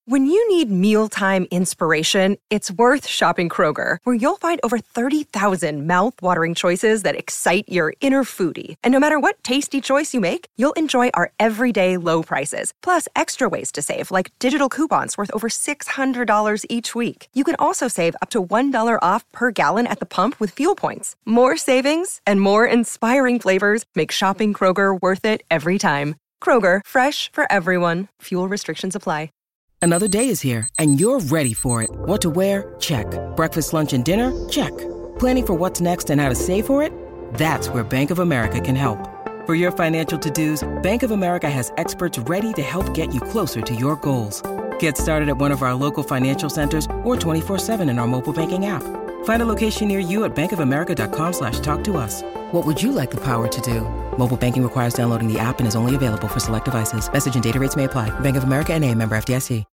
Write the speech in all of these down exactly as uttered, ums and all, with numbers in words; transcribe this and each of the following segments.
When you need mealtime inspiration, it's worth shopping Kroger, where you'll find over thirty thousand mouth-watering choices that excite your inner foodie. And no matter what tasty choice you make, you'll enjoy our everyday low prices, plus extra ways to save, like digital coupons worth over six hundred dollars each week. You can also save up to one dollar off per gallon at the pump with fuel points. More savings and more inspiring flavors make shopping Kroger worth it every time. Kroger, fresh for everyone. Fuel restrictions apply. Another day is here, and you're ready for it. What to wear? Check. Breakfast, lunch, and dinner? Check. Planning for what's next and how to save for it? That's where Bank of America can help. For your financial to-dos, Bank of America has experts ready to help get you closer to your goals. Get started at one of our local financial centers or twenty-four seven in our mobile banking app. Find a location near you at bankofamerica.com slash talk to us. What would you like the power to do? Mobile banking requires downloading the app and is only available for select devices. Message and data rates may apply. Bank of America N A, member F D I C.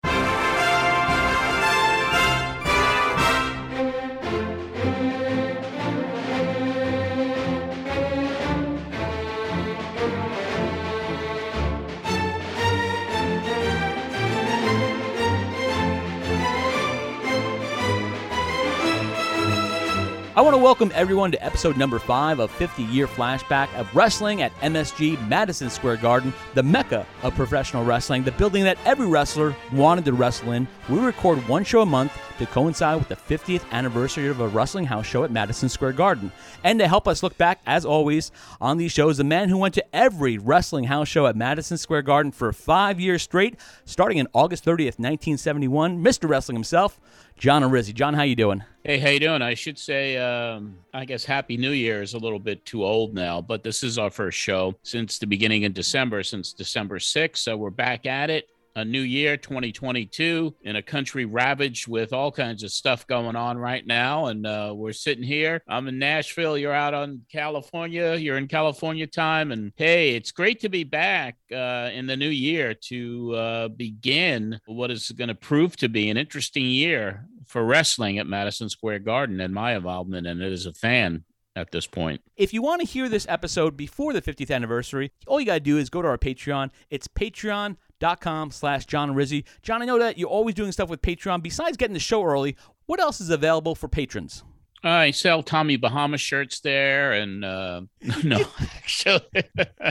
I want to welcome everyone to episode number five of fifty-year flashback of wrestling at M S G Madison Square Garden, the mecca of professional wrestling, the building that every wrestler wanted to wrestle in. We record one show a month to coincide with the fiftieth anniversary of a wrestling house show at Madison Square Garden. And to help us look back, as always, on these shows, the man who went to every wrestling house show at Madison Square Garden for five years straight, starting in August thirtieth, nineteen seventy-one, Mister Wrestling himself, John Arizzi. John, how you doing? Hey, how you doing? I should say, um, I guess Happy New Year is a little bit too old now, but this is our first show since the beginning of December, since December sixth. So we're back at it. A new year, twenty twenty-two, in a country ravaged with all kinds of stuff going on right now. And uh, we're sitting here. I'm in Nashville. You're out on California. You're in California time. And hey, it's great to be back uh, in the new year to uh, begin what is going to prove to be an interesting year for wrestling at Madison Square Garden and my involvement in it as a fan at this point. If you want to hear this episode before the fiftieth anniversary, all you got to do is go to our Patreon. It's Patreon. Dot com slash John Arizzi. John, I know that you're always doing stuff with Patreon. Besides getting the show early, what else is available for patrons? I sell Tommy Bahama shirts there, and uh, no, actually,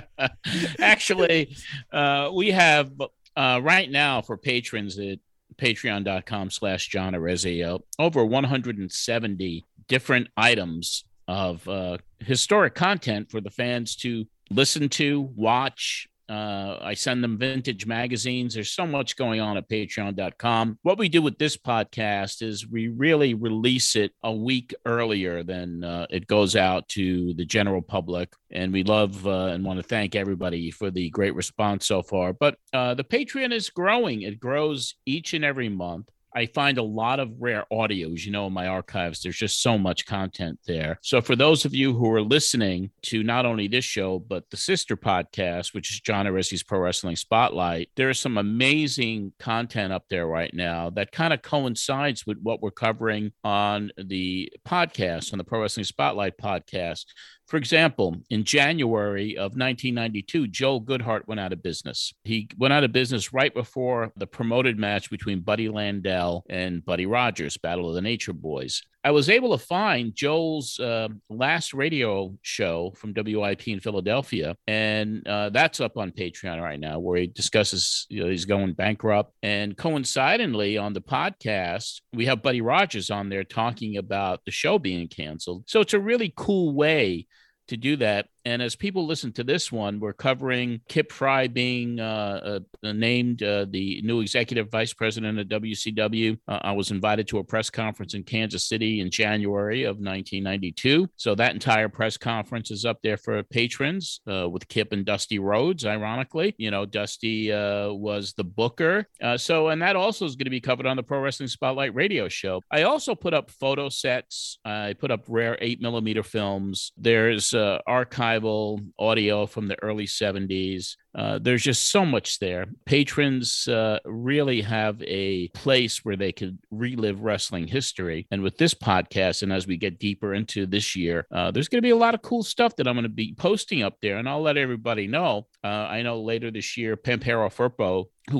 actually, uh, we have uh, right now for patrons at Patreon.com slash John Arizzi uh, over one hundred seventy different items of uh, historic content for the fans to listen to, watch. Uh, I send them vintage magazines. There's so much going on at patreon dot com. What we do with this podcast is we really release it a week earlier than uh, it goes out to the general public. And we love uh, and want to thank everybody for the great response so far. But uh, the Patreon is growing. It grows each and every month. I find a lot of rare audios, you know, in my archives. There's just so much content there. So for those of you who are listening to not only this show, but the sister podcast, which is John Arizzi's Pro Wrestling Spotlight, there's some amazing content up there right now that kind of coincides with what we're covering on the podcast, on the Pro Wrestling Spotlight podcast. For example, in January of nineteen ninety-two, Joel Goodhart went out of business. He went out of business right before the promoted match between Buddy Landel and Buddy Rogers, Battle of the Nature Boys. I was able to find Joel's uh, last radio show from W I P in Philadelphia, and uh, that's up on Patreon right now, where he discusses, you know, he's going bankrupt. And coincidentally, on the podcast, we have Buddy Rogers on there talking about the show being canceled. So it's a really cool way to do that. And as people listen to this one, we're covering Kip Fry being uh, uh, named uh, the new executive vice president of W C W. Uh, I was invited to a press conference in Kansas City in January of nineteen ninety-two. So that entire press conference is up there for patrons uh, with Kip and Dusty Rhodes, ironically. You know, Dusty uh, was the booker. Uh, so, and that also is going to be covered on the Pro Wrestling Spotlight radio show. I also put up photo sets. I put up rare eight millimeter films. There's uh, archive audio from the early seventies. Uh, there's just so much there. Patrons uh, really have a place where they could relive wrestling history. And with this podcast, and as we get deeper into this year, uh, there's going to be a lot of cool stuff that I'm going to be posting up there. And I'll let everybody know. Uh, I know later this year, Pampero Firpo, who was a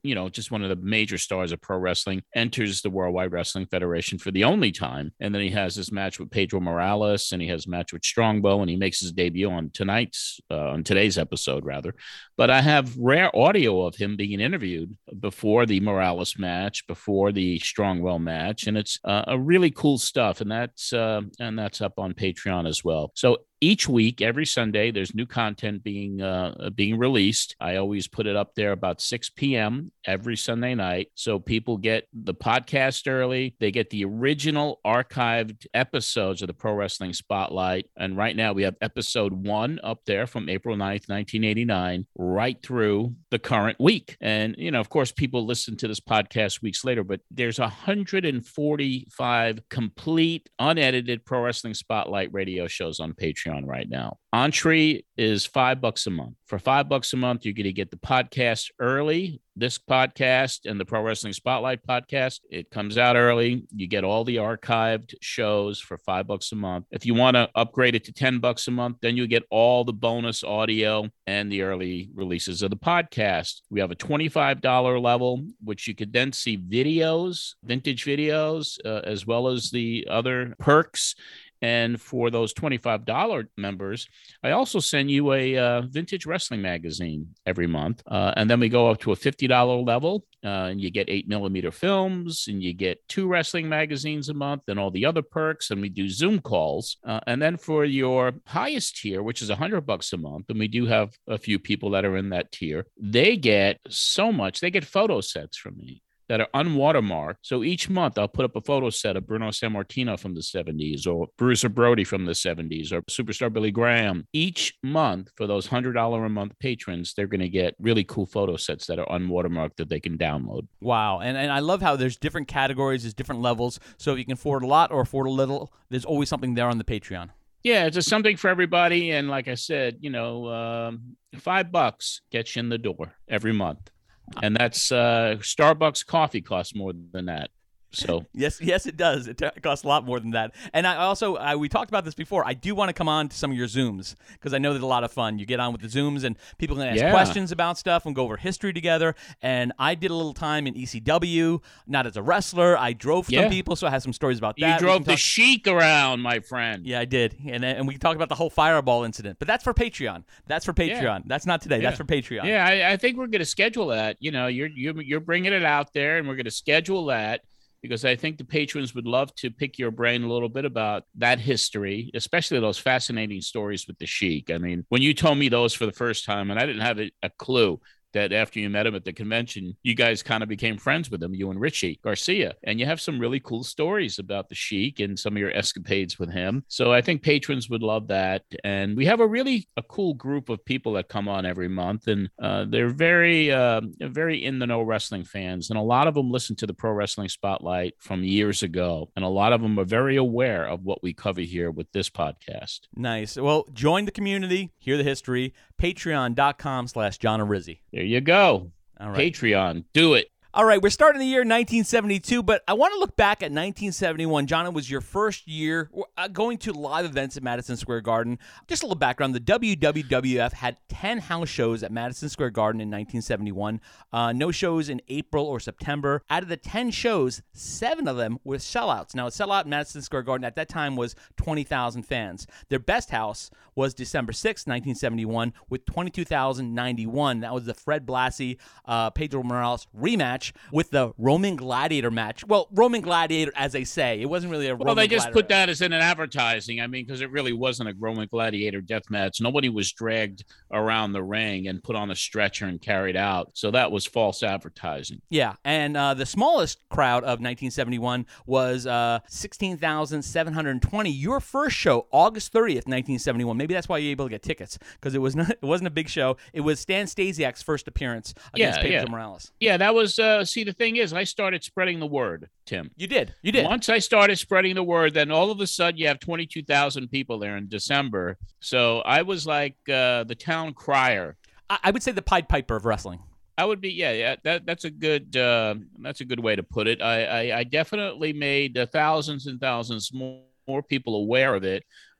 you know, just one of the major stars of pro wrestling, enters the Worldwide Wrestling Federation for the only time. And then he has this match with Pedro Morales, and he has a match with Strongbow, and he makes his debut on tonight's, uh, on today's episode, rather. But I have rare audio of him being interviewed before the Morales match, before the Strongbow match, and it's uh, a really cool stuff. And that's uh, and that's up on Patreon as well. So each week, every Sunday, there's new content being uh, being released. I always put it up there about six p.m. every Sunday night. So people get the podcast early. They get the original archived episodes of the Pro Wrestling Spotlight. And right now we have episode one up there from April ninth, nineteen eighty-nine, right through the current week. And, you know, of course, people listen to this podcast weeks later, but there's one hundred forty-five complete, unedited Pro Wrestling Spotlight radio shows on Patreon right now. Entree is five bucks a month. For five bucks a month, you're going to get the podcast early. This podcast and the Pro Wrestling Spotlight podcast, it comes out early. You get all the archived shows for five bucks a month. If you want to upgrade it to ten bucks a month, then you get all the bonus audio and the early releases of the podcast. We have a twenty-five dollars level, which you could then see videos, vintage videos, uh, as well as the other perks. And for those twenty-five dollars members, I also send you a uh, vintage wrestling magazine every month. Uh, and then we go up to a fifty dollars level, uh, and you get eight millimeter films, and you get two wrestling magazines a month and all the other perks. And we do Zoom calls. Uh, and then for your highest tier, which is one hundred bucks a month, and we do have a few people that are in that tier, they get so much. They get photo sets from me that are unwatermarked. So each month I'll put up a photo set of Bruno Sammartino from the seventies, or Bruiser Brody from the seventies, or Superstar Billy Graham. Each month for those one hundred dollars a month patrons, they're going to get really cool photo sets that are unwatermarked that they can download. Wow. And and I love how there's different categories, there's different levels. So if you can afford a lot or afford a little, there's always something there on the Patreon. Yeah, it's just something for everybody. And like I said, you know, um, five bucks gets you in the door every month. And that's uh, Starbucks coffee costs more than that. So yes, yes, it does. It t- costs a lot more than that. And I also, I, we talked about this before. I do want to come on to some of your Zooms because I know they're a lot of fun. You get on with the Zooms and people can ask yeah. questions about stuff and go over history together. And I did a little time in E C W, not as a wrestler. I drove for yeah. some people, so I have some stories about you that. You drove talk- the Sheik around, my friend. Yeah, I did. And and we talked about the whole Fireball incident. But that's for Patreon. That's for Patreon. Yeah. That's not today. Yeah. That's for Patreon. Yeah, I, I think we're going to schedule that. You know, you're you're you're bringing it out there, and we're going to schedule that. Because I think the patrons would love to pick your brain a little bit about that history, especially those fascinating stories with the Sheik. I mean, when you told me those for the first time, and I didn't have a, a clue that after you met him at the convention, you guys kind of became friends with him, you and Richie Garcia. And you have some really cool stories about the Sheik and some of your escapades with him. So I think patrons would love that. And we have a really a cool group of people that come on every month. And uh, they're very, uh, very in-the-know wrestling fans. And a lot of them listen to the Pro Wrestling Spotlight from years ago. And a lot of them are very aware of what we cover here with this podcast. Nice. Well, join the community, hear the history, patreon.com slash John Arizzi. There you go. All right. Patreon. Do it. All right, we're starting the year nineteen seventy-two, but I want to look back at nineteen seventy-one. John, it was your first year going to live events at Madison Square Garden. Just a little background. The W W F had ten house shows at Madison Square Garden in nineteen seventy-one. Uh, no shows in April or September. Out of the ten shows, seven of them were sellouts. Now, a sellout at Madison Square Garden at that time was twenty thousand fans. Their best house was December sixth, nineteen seventy-one, with twenty-two thousand ninety-one. That was the Fred Blassie, uh, Pedro Morales rematch with the Roman Gladiator match. Well, Roman Gladiator, as they say. It wasn't really a Roman Well, they just Gladiator put that as in an advertising. I mean, because it really wasn't a Roman Gladiator death match. Nobody was dragged around the ring and put on a stretcher and carried out. So that was false advertising. Yeah, and uh, the smallest crowd of nineteen seventy-one was uh, sixteen thousand seven hundred twenty. Your first show, August thirtieth, nineteen seventy-one. Maybe that's why you were able to get tickets, because it was not, it wasn't a big show. It was Stan Stasiak's first appearance against yeah, Pedro yeah. Morales. Yeah, that was, uh, see, the thing is, I started spreading the word, Tim. You did. You did. Once I started spreading the word, then all of a sudden you have twenty-two thousand people there in December. So I was like uh, the town crier. I, I would say the Pied Piper of wrestling. I would be, yeah, yeah. That that's a good, uh, that's a good way to put it. I I, I definitely made uh, thousands and thousands more, more people aware of it.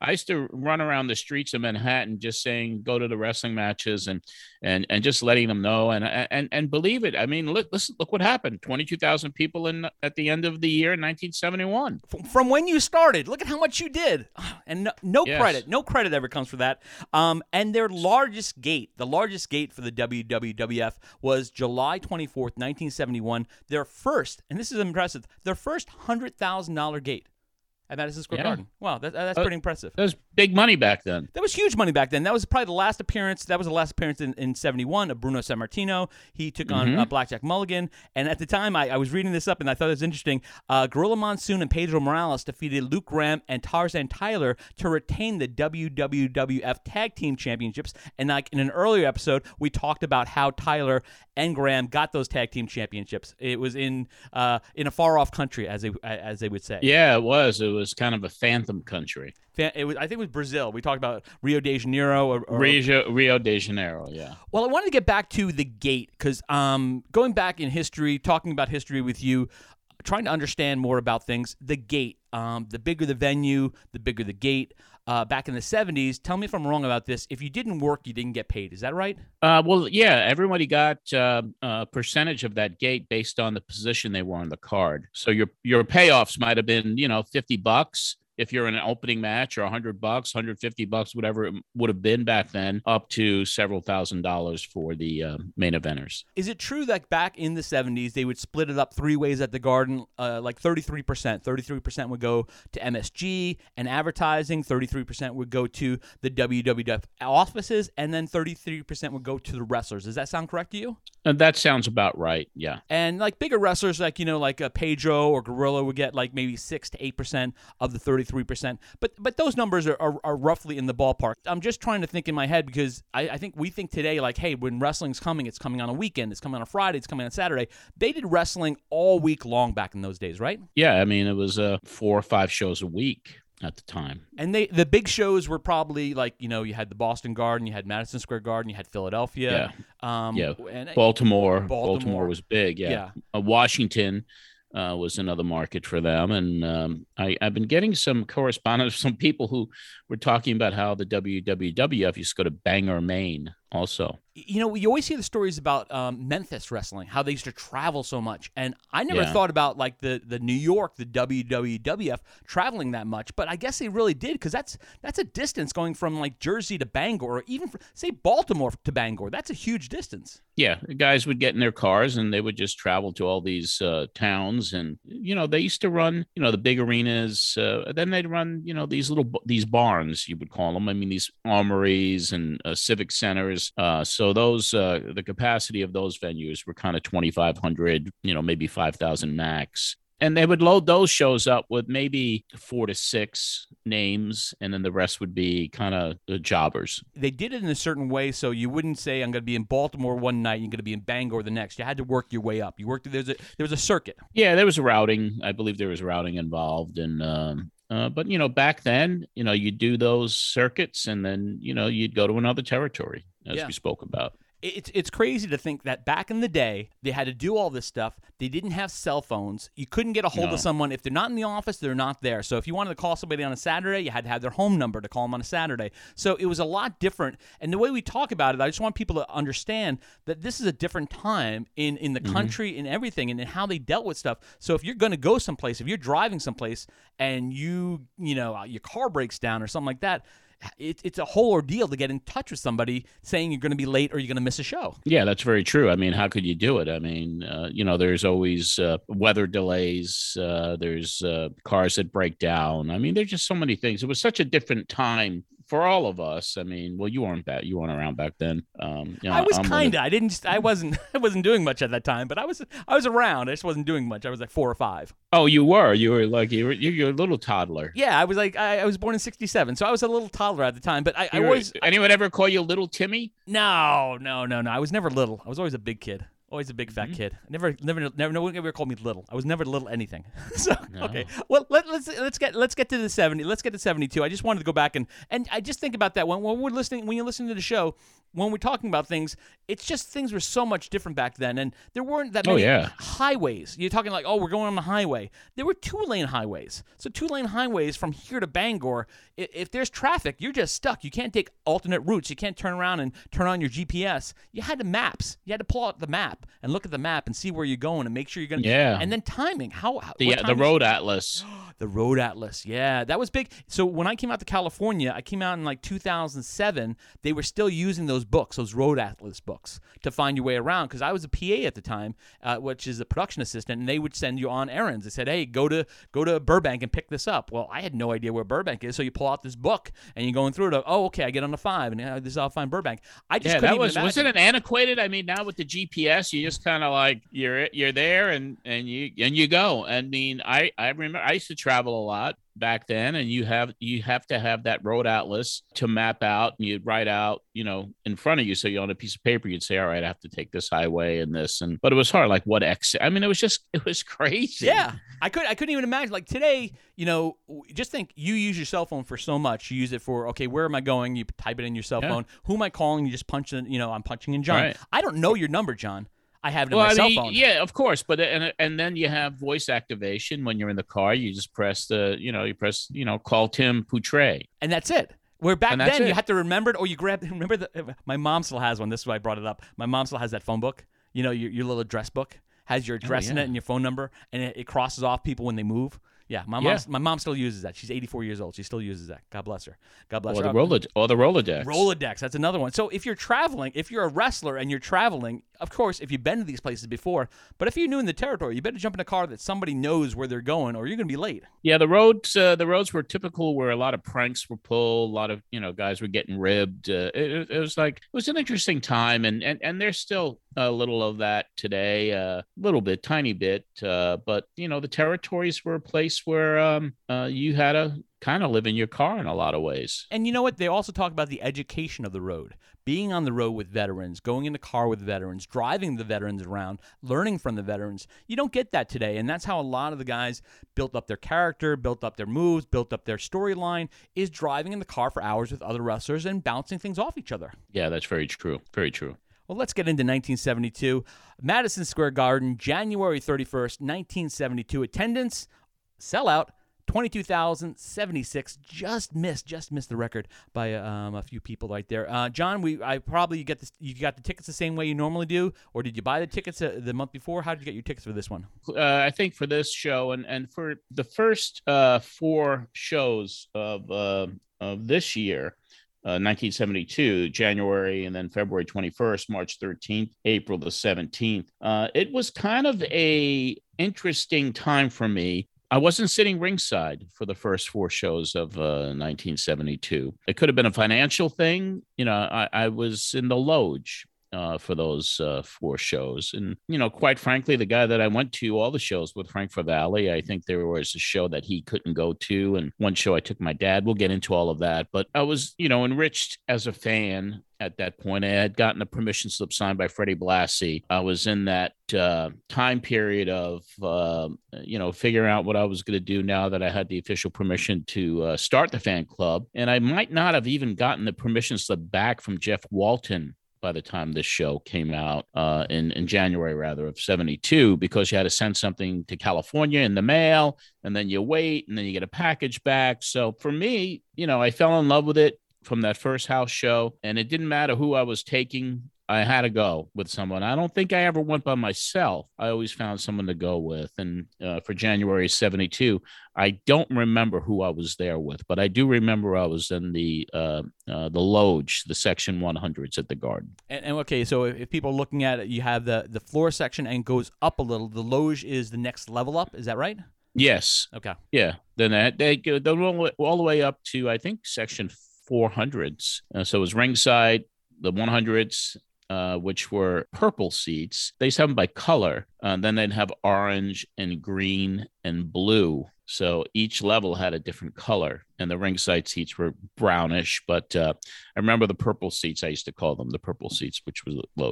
I used to run around the streets of Manhattan just saying, go to the wrestling matches and and and just letting them know. And and and believe it. I mean, look, listen, look what happened. twenty-two thousand people in at the end of the year in nineteen seventy-one. From when you started, look at how much you did. And no, no Yes. credit. No credit ever comes for that. Um, and their largest gate, the largest gate for the W W F was July twenty-fourth, nineteen seventy-one. Their first, and this is impressive, their first one hundred thousand dollars gate at Madison Square Yeah. Garden. Wow, that, that's Uh, pretty impressive. That was big money back then. That was huge money back then. That was probably the last appearance. That was the last appearance in, in seventy-one of Bruno Sammartino. He took on Mhm. uh, Blackjack Mulligan. And at the time, I, I was reading this up, and I thought it was interesting. Uh, Gorilla Monsoon and Pedro Morales defeated Luke Graham and Tarzan Tyler to retain the W W F Tag Team Championships. And like in an earlier episode, we talked about how Tyler and Graham got those Tag Team Championships. It was in uh, in a far-off country, as they as they would say. Yeah, it was. It was kind of a phantom country. Fa- It was, I think it was Brazil. We talked about Rio de Janeiro. Or, or, Rio, Rio de Janeiro, yeah. Well, I wanted to get back to the gate because um, going back in history, talking about history with you, trying to understand more about things, the gate, um, the bigger the venue, the bigger the gate. Uh, back in the seventies, tell me if I'm wrong about this. If you didn't work, you didn't get paid. Is that right? Uh, well, yeah, everybody got uh, a percentage of that gate based on the position they were on the card. So your your payoffs might have been, you know, fifty bucks if you're in an opening match, or one hundred bucks, one hundred fifty bucks, whatever it would have been back then, up to several thousand dollars for the uh, main eventers. Is it true that back in the seventies, they would split it up three ways at the Garden, uh, like thirty-three percent? thirty-three percent would go to M S G and advertising, thirty-three percent would go to the W W F offices, and then thirty-three percent would go to the wrestlers. Does that sound correct to you? And that sounds about right, yeah. And like bigger wrestlers, like, you know, like uh, Pedro or Gorilla would get like maybe six to eight percent of the thirty-three percent. But but those numbers are, are, are roughly in the ballpark. I'm just trying to think in my head because I, I think we think today like, hey, when wrestling's coming, it's coming on a weekend, it's coming on a Friday, it's coming on Saturday. They did wrestling all week long back in those days, right? Yeah, I mean, it was uh, four or five shows a week at the time. And they the big shows were probably like, you know, you had the Boston Garden, you had Madison Square Garden, you had Philadelphia. Yeah. Um, yeah. And, Baltimore. Baltimore. Baltimore was big, yeah. Yeah. Uh, Washington uh, was another market for them. And um, I, I've been getting some correspondence from people who were talking about how the W W F used to go to Bangor, Maine also. You know, you always hear the stories about um, Memphis wrestling, how they used to travel so much. And I never Yeah. thought about, like, the, the New York, the W W F, traveling that much. But I guess they really did, because that's that's a distance going from, like, Jersey to Bangor, or even, from, say, Baltimore to Bangor. That's a huge distance. Yeah, the guys would get in their cars and they would just travel to all these uh, towns. And, you know, they used to run, you know, the big arenas. Uh, then they'd run, you know, these little, these barns, you would call them. I mean, these armories and uh, civic centers. Uh, so those, uh, the capacity of those venues were kind of twenty-five hundred, you know, maybe five thousand max. And they would load those shows up with maybe four to six names, and then the rest would be kind of the jobbers. They did it in a certain way, so you wouldn't say, I'm going to be in Baltimore one night, you're going to be in Bangor the next. You had to work your way up. You worked, there's a, there was a circuit. Yeah, there was routing. I believe there was routing involved. And, um, uh, but, you know, back then, you know, you do those circuits and then, you know, you'd go to another territory, as Yeah. we spoke about. It's it's crazy to think that back in the day, they had to do all this stuff. They didn't have cell phones. You couldn't get a hold No. of someone. If they're not in the office, they're not there. So if you wanted to call somebody on a Saturday, you had to have their home number to call them on a Saturday. So it was a lot different. And the way we talk about it, I just want people to understand that this is a different time in, in the country and everything, and in how they dealt with stuff. So if you're going to go someplace, if you're driving someplace and you, you know, your car breaks down or something like that, It, it's a whole ordeal to get in touch with somebody saying you're going to be late or you're going to miss a show. Yeah, that's very true. I mean, how could you do it? I mean, uh, you know, there's always uh, weather delays. Uh, there's uh, cars that break down. I mean, there's just so many things. It was such a different time for all of us. I mean, well, you weren't back. You weren't around back then. Um, you know, I was I'm one kind of- of. I didn't. Just, I wasn't. I wasn't doing much at that time. But I was. I was around. I just wasn't doing much. I was like four or five. Oh, you were. You were like you were. You're a little toddler. Yeah, I was like. I, I was born in sixty-seven, so I was a little toddler at the time. But I, I You were- was. Anyone ever call you Little Timmy? No, no, no, no. I was never little. I was always a big kid. Always a big fat Mm-hmm. kid. Never, never, never. No one ever called me little. I was never little anything. so No. okay. Well, let, let's let's get let's get to the seventy. Let's get to seventy-two. I just wanted to go back and and I just think about that when when we're listening when you're listening to the show. When we're talking about things, it's just things were so much different back then, and there weren't that Oh, many yeah. highways. You're talking like, oh, we're going on the highway. There were two-lane highways. So two-lane highways from here to Bangor. i- If there's traffic, you're just stuck. You can't take alternate routes. You can't turn around and turn on your G P S. You had the maps. You had to pull out the map and look at the map and see where you're going and make sure you're going to. Yeah. And then timing. How, how The what the time is- road atlas. the Road Atlas, yeah, that was big. So when I came out to California, I came out in like two thousand seven. They were still using those books, those Road Atlas books, to find your way around. Because I was a P A at the time, uh, which is a production assistant, and they would send you on errands. They said, "Hey, go to go to Burbank and pick this up." Well, I had no idea where Burbank is, so you pull out this book and you're going through it. Oh, okay, I get on the five, and uh, this is how I find Burbank. I just Yeah, couldn't that even was imagine. wasn't it antiquated? I mean, now with the G P S, you just kind of like you're you're there and and you and you go. I mean, I I remember I used to travel a lot back then, and you have you have to have that road atlas to map out, and you'd write out, you know, in front of you, so you on a piece of paper, you'd say, all right, I have to take this highway and this, and but it was hard, like what exit. I mean, it was just it was crazy. Yeah, I could I couldn't even imagine. Like today, you know, w- just think you use your cell phone for so much. You use it for okay, where am I going? You type it in your cell Yeah. phone. Who am I calling? You just punch in. You know, I'm punching in John. Right. I don't know your number, John. I have it in Well, my I cell mean, phone. yeah, of course, but and and then you have voice activation when you're in the car. You just press the, you know, you press, you know, call Tim Poutre. And that's it. Where back And that's then you it. had to remember it, or you grab. Remember the. My mom still has one. This is why I brought it up. My mom still has that phone book. You know, your your little address book has your address in Oh, yeah. it and your phone number, and it, it crosses off people when they move. Yeah, my mom. Yeah. My mom still uses that. She's eighty-four years old. She still uses that. God bless her. God bless Or her. the Rolodex, or the Rolodex. Rolodex, that's another one. So if you're traveling, if you're a wrestler and you're traveling, of course, if you've been to these places before, but if you're new in the territory, you better jump in a car that somebody knows where they're going, or you're going to be late. Yeah, the roads, uh, the roads were typical where a lot of pranks were pulled, a lot of, you know, guys were getting ribbed. Uh, it, it was like it was an interesting time, and and and there's still a little of that today, a uh, little bit, tiny bit, uh, but you know, the territories were a place where um, uh, you had to kind of live in your car in a lot of ways. And you know what? They also talk about the education of the road, being on the road with veterans, going in the car with veterans, driving the veterans around, learning from the veterans. You don't get that today, and that's how a lot of the guys built up their character, built up their moves, built up their storyline, is driving in the car for hours with other wrestlers and bouncing things off each other. Yeah, that's very true. Very true. Well, let's get into nineteen seventy-two. Madison Square Garden, January thirty-first, nineteen seventy-two. Attendance, sellout, twenty-two thousand seventy-six. Just missed, just missed the record by um, a few people right there. Uh, John, we I probably you get this, you got the tickets the same way you normally do, or did you buy the tickets uh, the month before? How did you get your tickets for this one? Uh, I think for this show and, and for the first uh, four shows of uh, of this year, uh, nineteen seventy-two, January and then February twenty-first, March thirteenth, April the seventeenth. Uh, it was kind of a interesting time for me. I wasn't sitting ringside for the first four shows of uh, nineteen seventy-two. It could have been a financial thing. You know, I, I was in the loge uh, for those uh, four shows. And, you know, quite frankly, the guy that I went to all the shows with, Frank Favalli, I think there was a show that he couldn't go to. And one show I took my dad. We'll get into all of that. But I was, you know, enriched as a fan. At that point, I had gotten a permission slip signed by Freddie Blassie. I was in that uh, time period of, uh, you know, figuring out what I was going to do now that I had the official permission to uh, start the fan club. And I might not have even gotten the permission slip back from Jeff Walton by the time this show came out uh, in, in January, rather, of seventy-two, because you had to send something to California in the mail, and then you wait, and then you get a package back. So for me, you know, I fell in love with it from that first house show, and it didn't matter who I was taking. I had to go with someone. I don't think I ever went by myself. I always found someone to go with. And uh, for January seventy-two, I don't remember who I was there with, but I do remember I was in the uh, uh, the Loge, the section one hundreds at the Garden. And, and okay, so if, if people are looking at it, you have the the floor section and goes up a little. The Loge is the next level up. Is that right? Yes. Okay. Yeah. Then that, they go they all, the way- all the way up to, I think, section four hundreds. Uh, so it was ringside, the one hundreds, uh, which were purple seats. They used to have them by color. Uh, then they'd have orange and green and blue. So each level had a different color, and the ringside seats were brownish. But uh, I remember the purple seats. I used to call them the purple seats, which was Loge.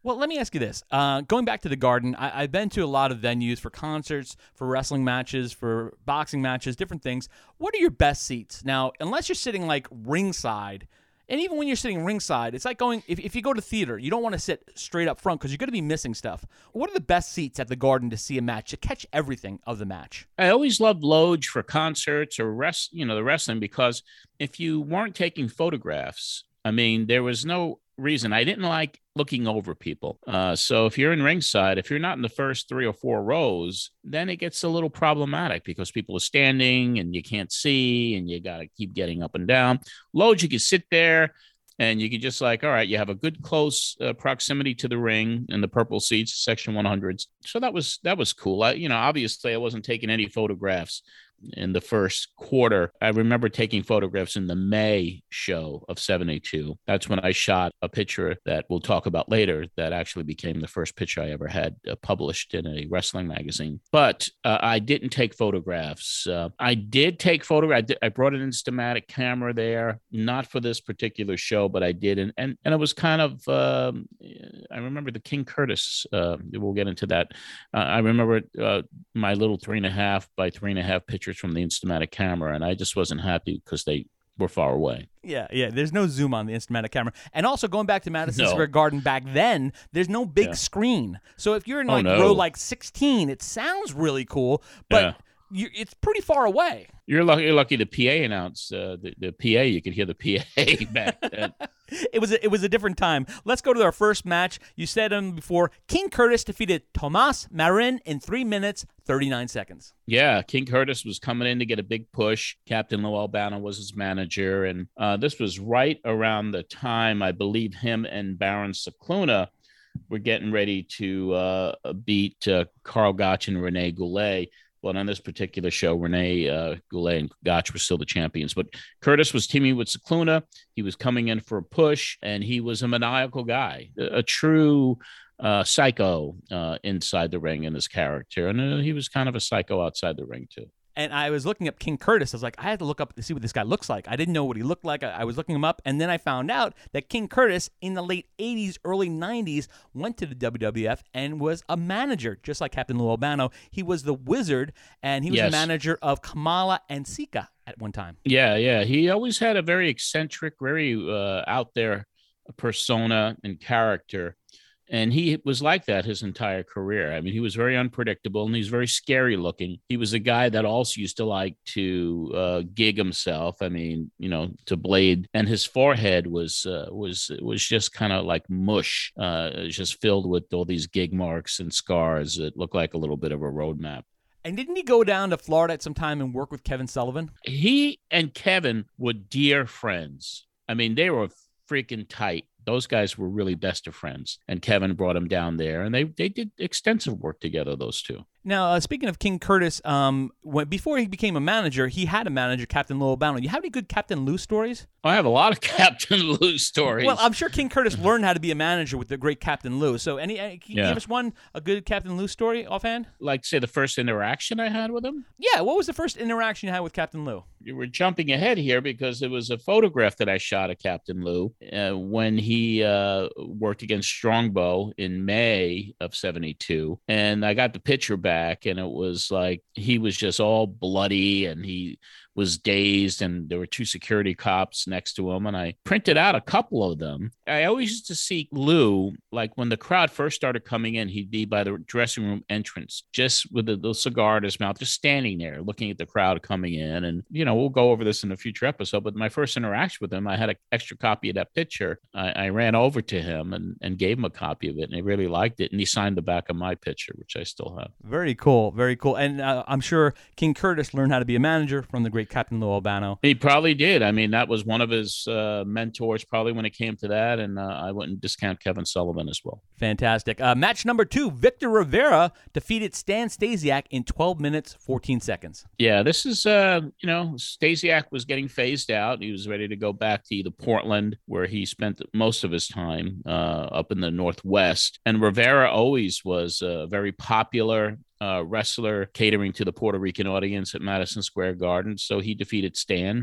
Well, let me ask you this. Uh, going back to the Garden, I, I've been to a lot of venues for concerts, for wrestling matches, for boxing matches, different things. What are your best seats? Now, unless you're sitting like ringside, and even when you're sitting ringside, it's like going, if, if you go to theater, you don't want to sit straight up front because you're going to be missing stuff. What are the best seats at the Garden to see a match, to catch everything of the match? I always loved Loge for concerts or rest, you know, the wrestling, because if you weren't taking photographs, I mean, there was no reason. I didn't like looking over people. Uh, so if you're in ringside, if you're not in the first three or four rows, then it gets a little problematic because people are standing and you can't see and you got to keep getting up and down. Loge, you can sit there and you can just like, all right, you have a good close uh, proximity to the ring and the purple seats, section one hundreds. So that was, that was cool. I, you know, obviously I wasn't taking any photographs in the first quarter. I remember taking photographs in the May show of seventy-two. That's when I shot a picture that we'll talk about later that actually became the first picture I ever had uh, published in a wrestling magazine. But uh, I didn't take photographs. Uh, I did take photographs. I, I brought an Instamatic camera there, not for this particular show, but I did. And and, and it was kind of, um, I remember the King Curtis. Uh, we'll get into that. Uh, I remember uh, my little three and a half by three and a half picture from the Instamatic camera, and I just wasn't happy because they were far away. Yeah, yeah. There's no zoom on the Instamatic camera. And also going back to Madison No. Square Garden back then, there's no big Yeah. screen. So if you're in Oh, like no. row like sixteen, it sounds really cool, but Yeah. you, it's pretty far away. You're lucky. You're lucky. The P A announced uh, the the P A. You could hear the P A back then. It was a, it was a different time. Let's go to our first match. You said him before. King Curtis defeated Tomas Marin in three minutes thirty-nine seconds. Yeah, King Curtis was coming in to get a big push. Captain Lou Albano was his manager, and uh, this was right around the time I believe him and Baron Cicluna were getting ready to uh, beat uh, Carl Gotch and Rene Goulet. But on this particular show, Rene uh, Goulet and Gotch were still the champions. But Curtis was teaming with Cicluna. He was coming in for a push, and he was a maniacal guy, a, a true uh, psycho uh, inside the ring in his character. And uh, he was kind of a psycho outside the ring, too. And I was looking up King Curtis. I was like, I had to look up to see what this guy looks like. I didn't know what he looked like. I, I was looking him up, and then I found out that King Curtis in the late eighties, early nineties went to the W W F and was a manager, just like Captain Lou Albano. He was the Wizard, and he was Yes. a manager of Kamala and Sika at one time. Yeah, yeah. He always had a very eccentric, very uh, out there persona and character. And he was like that his entire career. I mean, he was very unpredictable and he's very scary looking. He was a guy that also used to like to uh, gig himself. I mean, you know, to blade. And his forehead was uh, was was just kind of like mush, uh, just filled with all these gig marks and scars. It looked like a little bit of a roadmap. And didn't he go down to Florida at some time and work with Kevin Sullivan? He and Kevin were dear friends. I mean, they were freaking tight. Those guys were really best of friends, and Kevin brought him down there, and they they did extensive work together, those two. Now, uh, speaking of King Curtis, um, when, before he became a manager, he had a manager, Captain Lou Albano. You have any good Captain Lou stories? I have a lot of Captain Lou stories. Well, I'm sure King Curtis learned how to be a manager with the great Captain Lou. So, any, any can you Yeah. give us one, a good Captain Lou story offhand? Like, say, the first interaction I had with him? Yeah, what was the first interaction you had with Captain Lou? You were jumping ahead here because it was a photograph that I shot of Captain Lou uh, when he uh, worked against Strongbow in May of seventy-two. And I got the picture back, and it was like he was just all bloody and he was dazed, and there were two security cops next to him, and I printed out a couple of them. I always used to see Lou, like when the crowd first started coming in, he'd be by the dressing room entrance, just with a little cigar in his mouth, just standing there looking at the crowd coming in. And, you know, we'll go over this in a future episode, but my first interaction with him, I had an extra copy of that picture. I, I ran over to him and, and gave him a copy of it, and he really liked it, and he signed the back of my picture, which I still have. Very cool, very cool. And uh, I'm sure King Curtis learned how to be a manager from the great Captain Lou Albano. He probably did. I mean, that was one of his uh, mentors probably when it came to that, and uh, I wouldn't discount Kevin Sullivan as well. Fantastic. Uh, match number two, Victor Rivera defeated Stan Stasiak in twelve minutes, fourteen seconds. Yeah, this is, uh, you know, Stasiak was getting phased out. He was ready to go back to either Portland, where he spent most of his time uh, up in the Northwest. And Rivera always was a very popular uh, wrestler catering to the Puerto Rican audience at Madison Square Garden. So he defeated Stan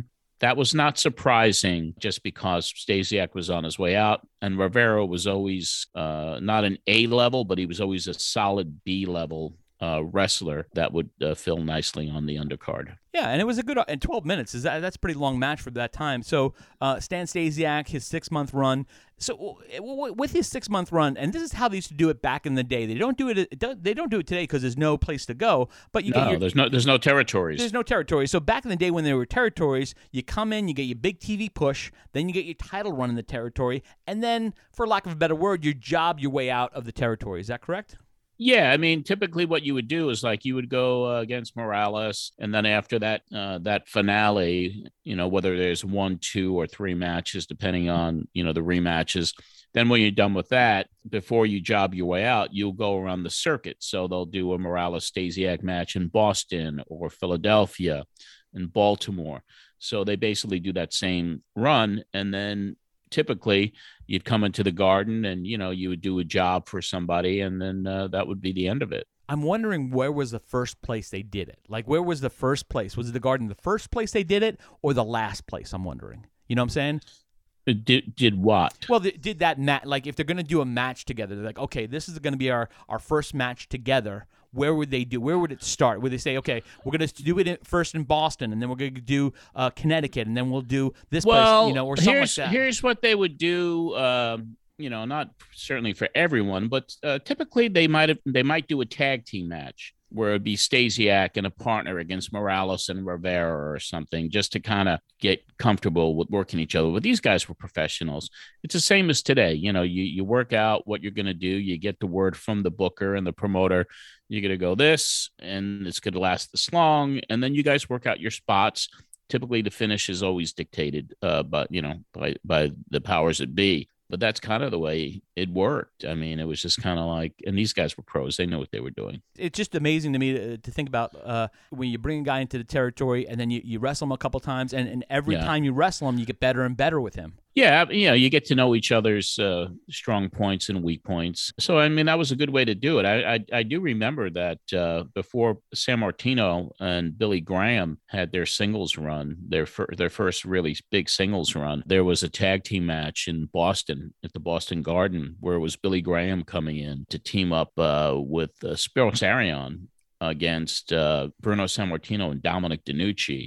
that was not surprising just because Stasiak was on his way out, and Rivera was always uh, not an A level, but he was always a solid B level uh, wrestler that would uh, fill nicely on the undercard. Yeah, and it was a good and twelve minutes. Is that that's a pretty long match for that time. So uh, Stan Stasiak, his six month run. So with his six month run, and this is how they used to do it back in the day. They don't do it. They don't do it today because there's no place to go. But you no, get your, there's no there's no territories. There's no territories. So back in the day when there were territories, you come in, you get your big T V push, then you get your title run in the territory, and then, for lack of a better word, you job your way out of the territory. Is that correct? Yeah, I mean, typically what you would do is like you would go uh, against Morales, and then after that uh, that finale, you know, whether there's one, two, or three matches, depending on, you know, the rematches, then when you're done with that, before you job your way out, you'll go around the circuit. So they'll do a Morales-Stasiak match in Boston or Philadelphia and Baltimore. So they basically do that same run, and then typically you'd come into the Garden and, you know, you would do a job for somebody, and then uh, that would be the end of it. I'm wondering where was the first place they did it? Like, where was the first place? Was it the Garden the first place they did it, or the last place? I'm wondering. You know what I'm saying? It did, did what? Well, they did that match. Like, if they're going to do a match together, they're like, okay, this is going to be our, our first match together. Where would they do? Where would it start? Would they say, okay, we're going to do it in, first in Boston, and then we're going to do uh, Connecticut, and then we'll do this well, place, you know, or something here's, like that? Here's what they would do. Um, you know, not certainly for everyone, but uh, typically they might have they might do a tag team match where it'd be Stasiak and a partner against Morales and Rivera or something, just to kind of get comfortable with working each other. But these guys were professionals. It's the same as today. You know, you, you work out what you're going to do. You get the word from the booker and the promoter. You're going to go this, and it's going to last this long. And then you guys work out your spots. Typically, the finish is always dictated, uh, but you know, by by the powers that be. But that's kind of the way it worked. I mean, it was just kind of like, and these guys were pros. They knew what they were doing. It's just amazing to me to, to think about uh, when you bring a guy into the territory and then you, you wrestle him a couple times, and, and every Yeah. time you wrestle him, you get better and better with him. Yeah, you know, you get to know each other's uh, strong points and weak points. So, I mean, that was a good way to do it. I I, I do remember that uh, before San Martino and Billy Graham had their singles run, their fir- their first really big singles run, there was a tag team match in Boston at the Boston Garden where it was Billy Graham coming in to team up uh, with uh, Spiros Arion against uh, Bruno Sammartino and Dominic DeNucci.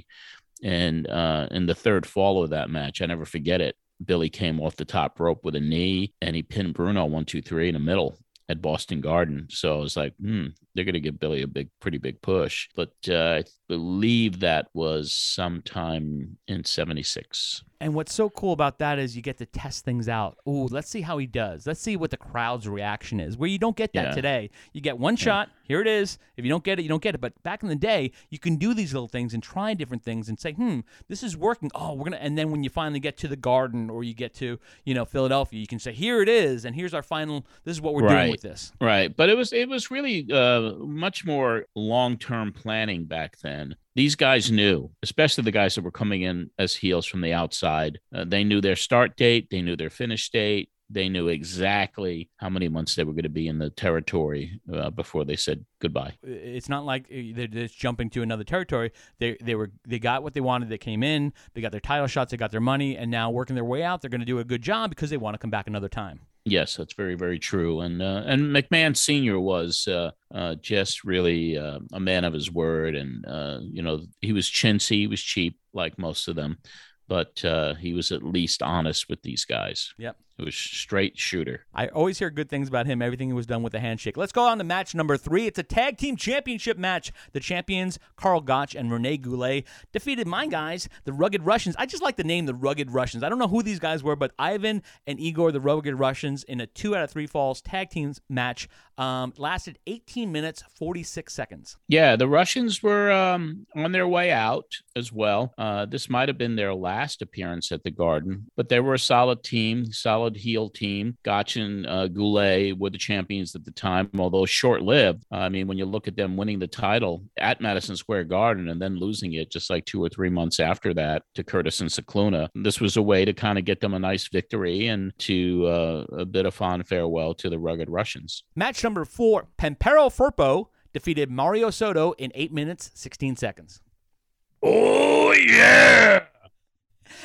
And uh, in the third fall of that match, I never forget it, Billy came off the top rope with a knee, and he pinned Bruno one, two, three in the middle at Boston Garden. So I was like, hmm, they're going to give Billy a big, pretty big push. But uh, I believe that was sometime in seventy-six. And what's so cool about that is you get to test things out. Ooh, let's see how he does. Let's see what the crowd's reaction is, where you don't get that Yeah. today. You get one shot. Here it is. If you don't get it, you don't get it. But back in the day, you can do these little things and try different things and say, hmm, this is working. Oh, we're going to, and then when you finally get to the Garden or you get to, you know, Philadelphia, you can say, here it is. And here's our final, this is what we're Right. doing with this. Right. But it was, it was really uh, much more long-term planning back then. These guys knew, especially the guys that were coming in as heels from the outside. Uh, they knew their start date. They knew their finish date. They knew exactly how many months they were going to be in the territory uh, before they said goodbye. It's not like they're just jumping to another territory. They they were they got what they wanted. They came in. They got their title shots. They got their money, and now working their way out, they're going to do a good job because they want to come back another time. Yes, that's very, very true. And uh, and McMahon Senior was uh, uh, just really uh, a man of his word. And, uh, you know, he was chintzy. He was cheap, like most of them. But uh, he was at least honest with these guys. Yep. It was straight shooter. I always hear good things about him. Everything was done with a handshake. Let's go on to match number three. It's a tag team championship match. The champions, Karl Gotch and Rene Goulet, defeated my guys, the Rugged Russians. I just like the name, the Rugged Russians. I don't know who these guys were, but Ivan and Igor, the Rugged Russians, in a two out of three falls tag teams match, um, lasted eighteen minutes, forty-six seconds. Yeah, the Russians were um, on their way out as well. Uh, this might have been their last appearance at the Garden, but they were a solid team, solid heel team. Gotch and uh, Goulet were the champions at the time, although short-lived. I mean, when you look at them winning the title at Madison Square Garden and then losing it just like two or three months after that to Curtis and Cicluna, this was a way to kind of get them a nice victory and to uh, a bit of fond farewell to the Rugged Russians. Match number four, Pampero Firpo defeated Mario Soto in eight minutes, sixteen seconds. Oh, yeah!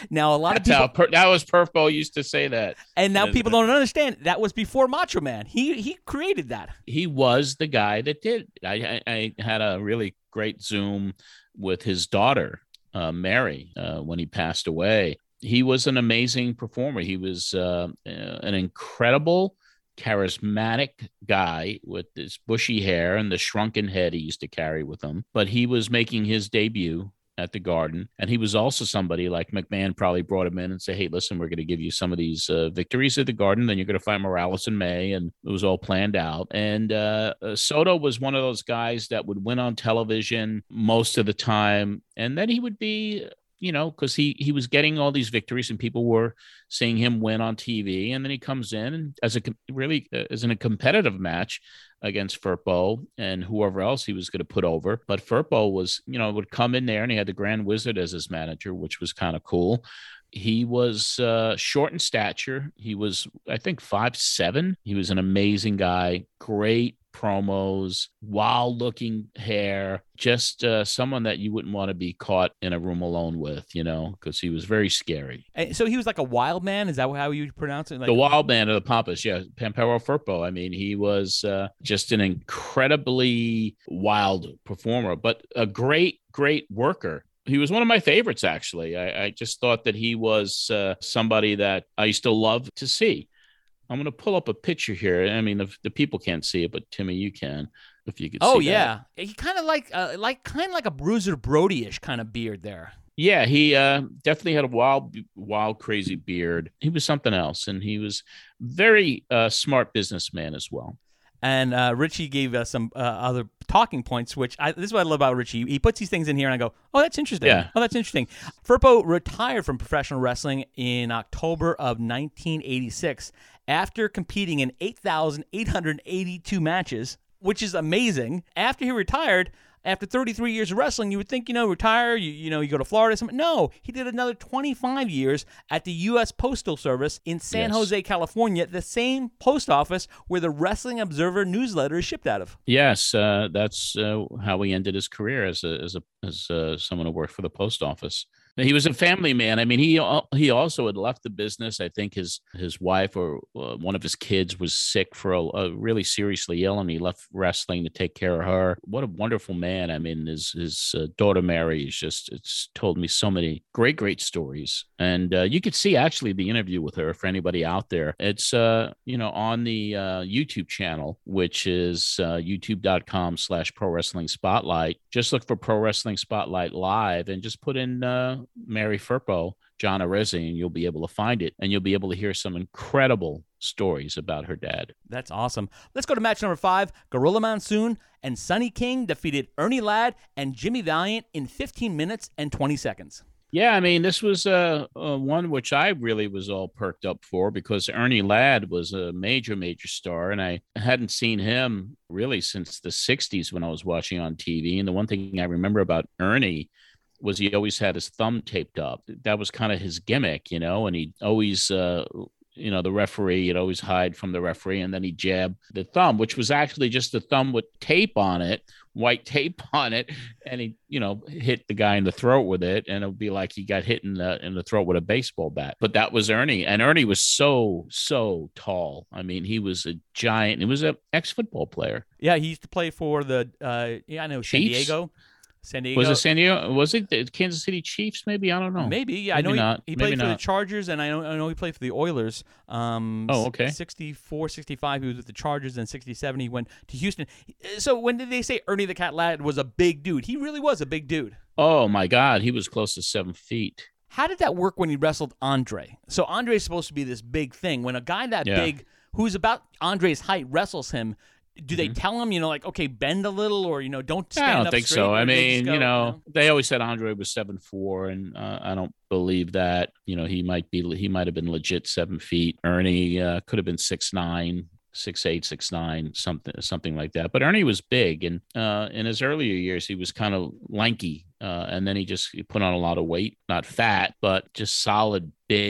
Now, a lot That's of people. how per, that was Purpo used to say that. And now people don't understand. That was before Macho Man. He he created that. He was the guy that did. I, I, I had a really great Zoom with his daughter, uh, Mary, uh, when he passed away. He was an amazing performer. He was uh, an incredible, charismatic guy with this bushy hair and the shrunken head he used to carry with him. But he was making his debut at the Garden. And he was also somebody like McMahon probably brought him in and say, hey, listen, we're going to give you some of these uh, victories at the Garden. Then you're going to fight Morales in May. And it was all planned out. And uh, uh, Soto was one of those guys that would win on television most of the time. And then he would be, you know, because he he was getting all these victories and people were seeing him win on T V. And then he comes in and as a really uh, as in a competitive match against Firpo and whoever else he was going to put over. But Firpo was, you know, would come in there and he had the Grand Wizard as his manager, which was kind of cool. He was uh, short in stature. He was, I think, five seven. He was an amazing guy. Great promos, wild looking hair, just uh, someone that you wouldn't want to be caught in a room alone with, you know, because he was very scary. And so he was like a wild man. Is that how you pronounce it? Like- the wild man of the Pampas. Yeah. Pampero Firpo. I mean, he was uh, just an incredibly wild performer, but a great, great worker. He was one of my favorites, actually. I, I just thought that he was uh, somebody that I used to love to see. I'm going to pull up a picture here. I mean, the, the people can't see it, but Timmy, you can, if you could oh, see yeah. that. He kind of like, uh, like, kind of like a Bruiser Brody-ish kind of beard there. Yeah, he uh, definitely had a wild, wild, crazy beard. He was something else, and he was very uh, smart businessman as well. And uh, Richie gave us some uh, other talking points, which I, this is what I love about Richie. He puts these things in here, and I go, oh, that's interesting. Yeah. Oh, that's interesting. Firpo retired from professional wrestling in October of nineteen eighty-six after competing in eight thousand eight hundred eighty-two matches, which is amazing. After he retired, after thirty-three years of wrestling, you would think, you know, retire, you, you know, you go to Florida. Something. No, he did another twenty-five years at the U S Postal Service in San Yes. Jose, California, the same post office where the Wrestling Observer newsletter is shipped out of. Yes, uh, that's uh, how he ended his career as a as a as uh, someone who worked for the post office. He was a family man. I mean, he he also had left the business. I think his his wife or uh, one of his kids was sick for a, a really seriously ill, and he left wrestling to take care of her. What a wonderful man! I mean, his his uh, daughter Mary is just it's told me so many great great stories, and uh, you could see actually the interview with her for anybody out there. It's uh you know on the uh, YouTube channel, which is uh, youtube dot com slash pro wrestling spotlight. Just look for Pro Wrestling Spotlight Live and just put in. Uh, Mary Firpo, John Arezzi, and you'll be able to find it, and you'll be able to hear some incredible stories about her dad. That's awesome. Let's go to match number five. Gorilla Monsoon and Sonny King defeated Ernie Ladd and Jimmy Valiant in fifteen minutes and twenty seconds. Yeah, I mean, this was uh, uh, one which I really was all perked up for because Ernie Ladd was a major, major star, and I hadn't seen him really since the sixties when I was watching on T V. And the one thing I remember about Ernie was he always had his thumb taped up. That was kind of his gimmick, you know, and he always, uh, you know, the referee, he'd always hide from the referee, and then he'd jab the thumb, which was actually just the thumb with tape on it, white tape on it, and he, you know, hit the guy in the throat with it, and it would be like he got hit in the in the throat with a baseball bat. But that was Ernie, and Ernie was so, so tall. I mean, he was a giant. He was an ex-football player. Yeah, he used to play for the, uh, yeah, I know, San Chiefs? Diego. San Diego. Was it San Diego? Was it the Kansas City Chiefs? Maybe I don't know. Maybe. Yeah, Maybe I know not. he, he Maybe played for not. the Chargers, and I know I know he played for the Oilers. Um, Oh, okay. sixty-four, sixty-five, he was with the Chargers, and sixty-seven, he went to Houston. So when did they say Ernie the Cat Ladd was a big dude? He really was a big dude. Oh my God, he was close to seven feet. How did that work when he wrestled Andre? So Andre's supposed to be this big thing. When a guy that Yeah. big, who's about Andre's height, wrestles him, do they tell him, you know, like, okay, bend a little, or, you know, don't stand I don't up think straight, so. or I they just mean, go, you know, they always said Andre was seven four, and uh, I don't believe that. You know, he might be, he might have been legit seven feet. Ernie uh, could have been six nine, six eight, six nine, something, something like that. But Ernie was big, and uh, in his earlier years, he was kind of lanky, uh, and then he just he put on a lot of weight, not fat, but just solid, big,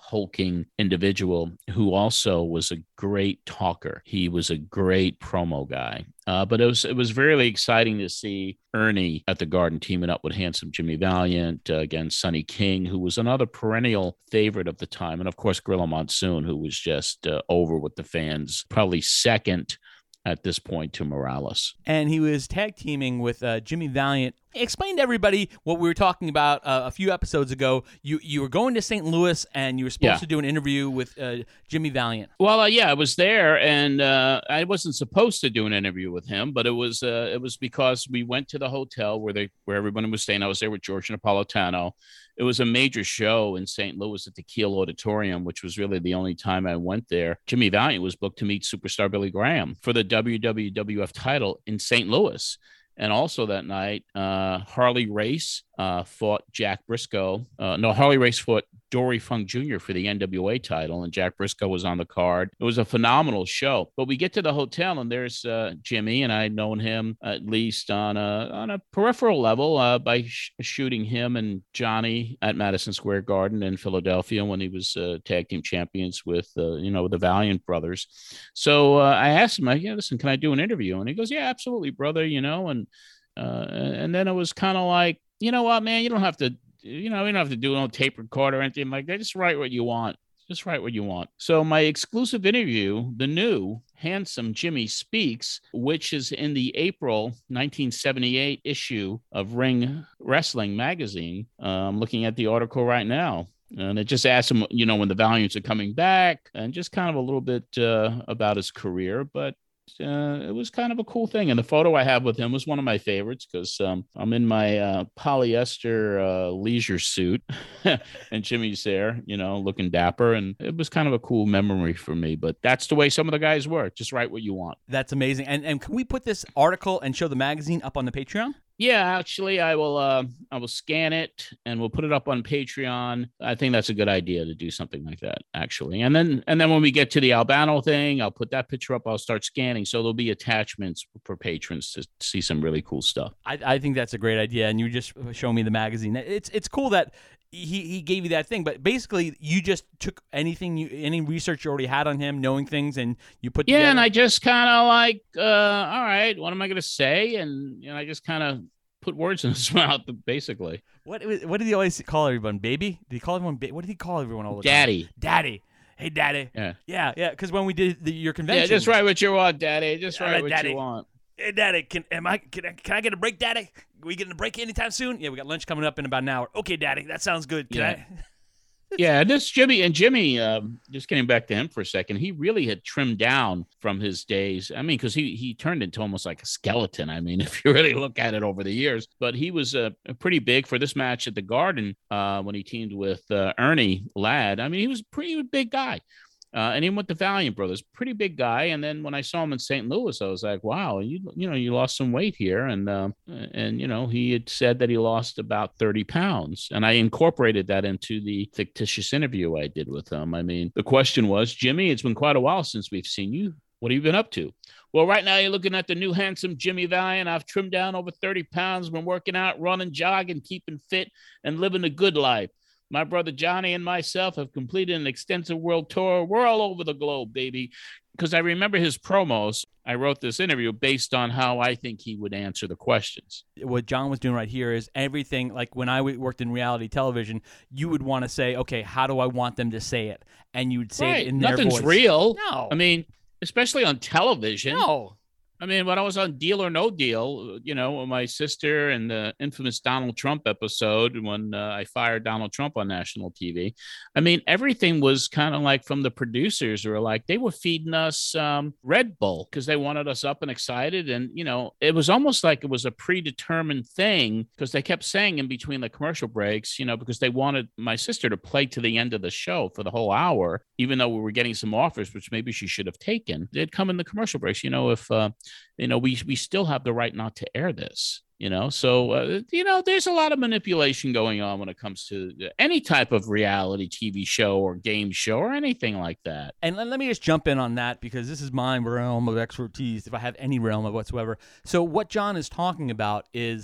hulking individual who also was a great talker. He was a great promo guy. Uh, but it was it was really exciting to see Ernie at the Garden teaming up with handsome Jimmy Valiant uh, against Sonny King, who was another perennial favorite of the time. And of course, Gorilla Monsoon, who was just uh, over with the fans, probably second at this point to Morales. And he was tag teaming with uh, Jimmy Valiant. Explain to everybody what we were talking about uh, a few episodes ago. You you were going to Saint Louis and you were supposed Yeah. to do an interview with uh, Jimmy Valiant. Well, uh, yeah, I was there, and uh, I wasn't supposed to do an interview with him, but it was uh, it was because we went to the hotel where they where everybody was staying. I was there with George Napolitano. It was a major show in Saint Louis at the Kiel Auditorium, which was really the only time I went there. Jimmy Valiant was booked to meet superstar Billy Graham for the W W F title in Saint Louis. And also that night, uh, Harley Race uh, fought Jack Briscoe. Uh, no, Harley Race fought Dory Funk Junior for the N W A title, and Jack Briscoe was on the card. It was a phenomenal show. But we get to the hotel, and there's uh, Jimmy, and I'd known him at least on a on a peripheral level uh, by sh- shooting him and Johnny at Madison Square Garden in Philadelphia when he was uh, tag team champions with uh, you know the Valiant brothers. So uh, I asked him, "Yeah, listen, can I do an interview?" And he goes, "Yeah, absolutely, brother." You know, and uh, and then it was kind of like, you know what, man, you don't have to. You know, you don't have to do no tape record or anything like that. Just write what you want. Just write what you want. So my exclusive interview, the new Handsome Jimmy Speaks, which is in the April nineteen seventy-eight issue of Ring Wrestling magazine. Uh, I'm looking at the article right now. And it just asks him, you know, when the Valiants are coming back and just kind of a little bit uh, about his career. But Uh, it was kind of a cool thing. And the photo I have with him was one of my favorites because um, I'm in my uh, polyester uh, leisure suit and Jimmy's there, you know, looking dapper. And it was kind of a cool memory for me. But that's the way some of the guys were. Just write what you want. That's amazing. And and can we put this article and show the magazine up on the Patreon? Yeah, actually, I will. Uh, I will scan it and we'll put it up on Patreon. I think that's a good idea to do something like that, actually. And then, and then when we get to the Albano thing, I'll put that picture up. I'll start scanning, so there'll be attachments for patrons to see some really cool stuff. I, I think that's a great idea. And you just show me the magazine. It's it's cool that he he gave you that thing, but basically you just took anything you any research you already had on him, knowing things, and you put yeah, together. and I just kind of like, uh, all right, what am I going to say? And you know, I just kind of put words in his mouth, basically. What what did he always call everyone? Baby? Did he call everyone? Ba- what did he call everyone all the Daddy. time? Daddy. Hey, Daddy. Yeah, yeah, yeah. Because when we did the, your convention, yeah, just write what you want, Daddy. Just All write right, what Daddy. you want. Hey, Daddy, can am I can, I can I get a break, Daddy? Are we getting a break anytime soon? Yeah, we got lunch coming up in about an hour. Okay, Daddy, that sounds good. Can Yeah. I? Yeah, this Jimmy and Jimmy, um, just getting back to him for a second, he really had trimmed down from his days. I mean, because he he turned into almost like a skeleton. I mean, if you really look at it over the years, but he was uh, pretty big for this match at the Garden uh, when he teamed with uh, Ernie Ladd. I mean, he was a pretty big guy. Uh, and even with the Valiant brothers, pretty big guy. And then when I saw him in Saint Louis, I was like, wow, you you know, you lost some weight here. And, uh, and you know, he had said that he lost about thirty pounds. And I incorporated that into the fictitious interview I did with him. I mean, the question was, Jimmy, it's been quite a while since we've seen you. What have you been up to? Well, right now you're looking at the new handsome Jimmy Valiant. I've trimmed down over thirty pounds, been working out, running, jogging, keeping fit, and living a good life. My brother Johnny and myself have completed an extensive world tour. We're all over the globe, baby. Because I remember his promos. I wrote this interview based on how I think he would answer the questions. What John was doing right here is everything, like when I worked in reality television, you would want to say, okay, how do I want them to say it? And you would say Right. it in their voice. Nothing's real. No. I mean, especially on television. No. I mean, when I was on Deal or No Deal, you know, my sister and the infamous Donald Trump episode when uh, I fired Donald Trump on national T V. I mean, everything was kind of like from the producers were like, they were feeding us um, Red Bull because they wanted us up and excited. And, you know, it was almost like it was a predetermined thing because they kept saying in between the commercial breaks, you know, because they wanted my sister to play to the end of the show for the whole hour, even though we were getting some offers, which maybe she should have taken. They'd come in the commercial breaks, you know, if, uh, you know, we we still have the right not to air this, you know. So, uh, you know, there's a lot of manipulation going on when it comes to any type of reality T V show or game show or anything like that. And let, let me just jump in on that because this is my realm of expertise, if I have any realm of whatsoever. So what John is talking about is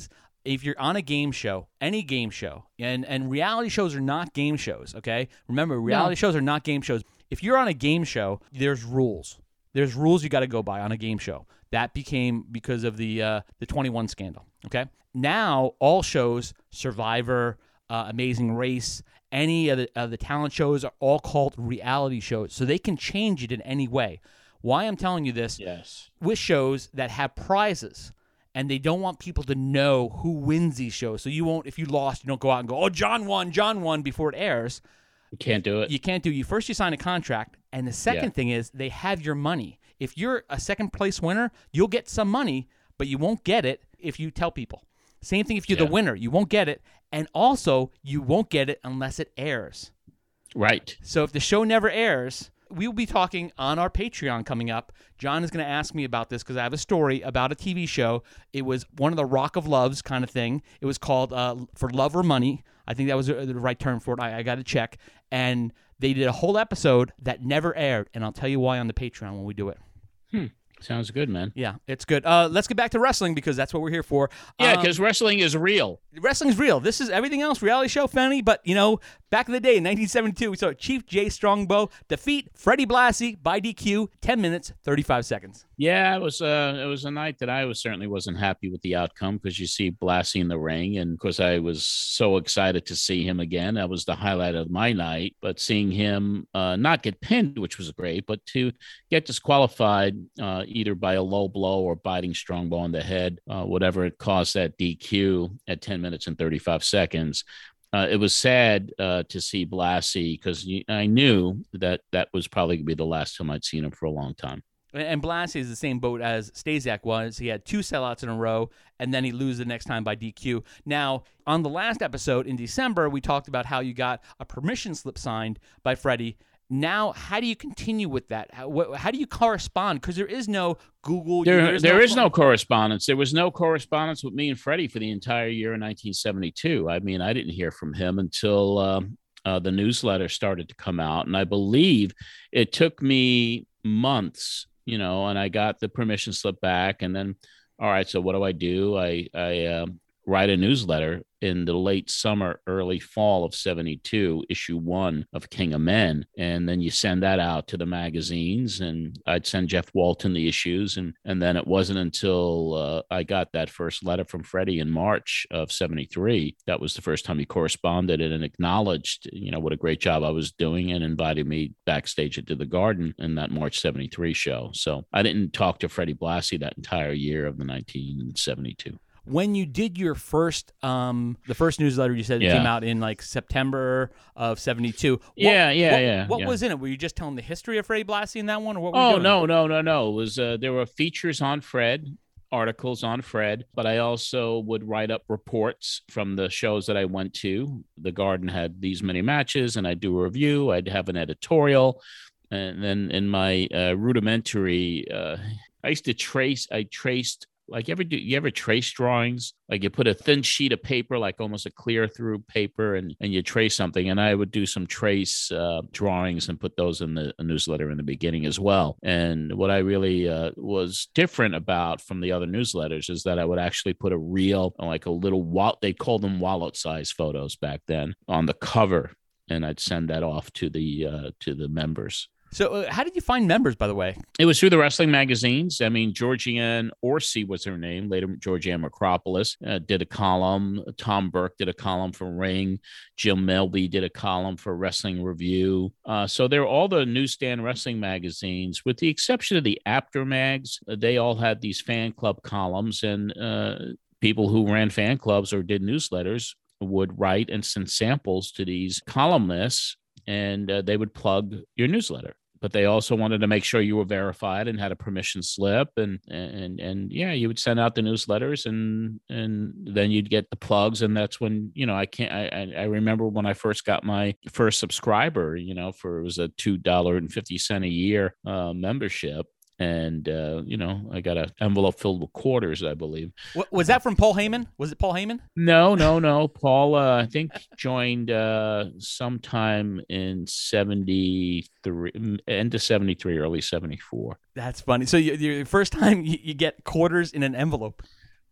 if you're on a game show, any game show, and, and reality shows are not game shows, okay? Remember, reality no. shows are not game shows. If you're on a game show, there's rules. There's rules you got to go by on a game show. That became because of the uh, the twenty-one scandal, okay? Now, all shows, Survivor, uh, Amazing Race, any of the, of the talent shows are all called reality shows, so they can change it in any way. Why I'm telling you this, yes. with shows that have prizes, and they don't want people to know who wins these shows, so you won't, if you lost, you don't go out and go, oh, John won, John won before it airs. You can't do it. You can't do it. You first you sign a contract, and the second yeah. thing is they have your money. If you're a second place winner, you'll get some money, but you won't get it if you tell people. Same thing if you're yeah. the winner. You won't get it. And also, you won't get it unless it airs. Right. So if the show never airs, we will be talking on our Patreon coming up. John is going to ask me about this because I have a story about a T V show. It was one of the Rock of Loves kind of thing. It was called uh, For Love or Money. I think that was the right term for it. I, I got to check. And they did a whole episode that never aired, and I'll tell you why on the Patreon when we do it. Hmm. Sounds good, man. Yeah, it's good. Uh, let's get back to wrestling because that's what we're here for. Yeah, because um, wrestling is real. Wrestling's real. This is everything else, reality show, funny. But, you know, back in the day in nineteen seventy-two, we saw Chief Jay Strongbow defeat Freddie Blassie by D Q, ten minutes, thirty-five seconds. Yeah, it was, uh, it was a night that I was certainly wasn't happy with the outcome because you see Blassie in the ring. And, of course, I was so excited to see him again. That was the highlight of my night. But seeing him uh, not get pinned, which was great, but to get disqualified uh, either by a low blow or biting Strongbow on the head, uh, whatever it caused that D Q at ten minutes and thirty-five seconds. Uh, it was sad uh, to see Blassie because I knew that that was probably going to be the last time I'd seen him for a long time. And Blassie is the same boat as Stasiak was. He had two sellouts in a row, and then he loses the next time by D Q. Now, on the last episode in December, we talked about how you got a permission slip signed by Freddie. Now, how do you continue with that? How, how do you correspond? Because there is no Google. There, there is, there no, is no correspondence. There was no correspondence with me and Freddie for the entire year in nineteen seventy-two. I mean, I didn't hear from him until um, uh, the newsletter started to come out. And I believe it took me months, you know, and I got the permission slip back. And then, all right, so what do I do? I, I uh, write a newsletter in the late summer, early fall of seventy-two, issue one of King of Men. And then you send that out to the magazines, and I'd send Jeff Walton the issues. And, and then it wasn't until uh, I got that first letter from Freddie in March of seventy-three. That was the first time he corresponded and acknowledged, you know, what a great job I was doing and invited me backstage at the Garden in that March seventy-three show. So I didn't talk to Freddie Blassie that entire year of the nineteen seventy-two. When you did your first, um, the first newsletter, you said it yeah. came out in like September of seventy-two. What, yeah, yeah, what, yeah. What yeah. was in it? Were you just telling the history of Freddie Blassie in that one, or what? Were oh you doing? no, no, no, no. It was uh, there were features on Fred, articles on Fred, but I also would write up reports from the shows that I went to. The Garden had these many matches, and I'd do a review. I'd have an editorial, and then in my uh, rudimentary, uh, I used to trace. I traced. Like, you ever do you ever trace drawings? Like, you put a thin sheet of paper, like almost a clear through paper, and, and you trace something. And I would do some trace uh, drawings and put those in the newsletter in the beginning as well. And what I really uh, was different about from the other newsletters is that I would actually put a real, like a little wallet, they called them wallet size photos back then, on the cover. And I'd send that off to the uh, to the members. So uh, how did you find members, by the way? It was through the wrestling magazines. I mean, Georgianne Orsi was her name. Later, Georgianne Macropolis uh, did a column. Tom Burke did a column for Ring. Jim Melby did a column for Wrestling Review. Uh, so they're all the newsstand wrestling magazines, with the exception of the After Mags. They all had these fan club columns, and uh, people who ran fan clubs or did newsletters would write and send samples to these columnists, and uh, they would plug your newsletter. But they also wanted to make sure you were verified and had a permission slip, and and and yeah, you would send out the newsletters, and and then you'd get the plugs, and that's when, you know, I can't. I I remember when I first got my first subscriber, you know, for it was a two dollar and fifty cent a year uh, membership. And, uh, you know, I got an envelope filled with quarters, I believe. What, was that from Paul Heyman? Was it Paul Heyman? No, no, no. Paul, uh, I think, joined uh, sometime in seventy-three, end of seventy-three, early seventy-four. That's funny. So you, your first time you, you get quarters in an envelope.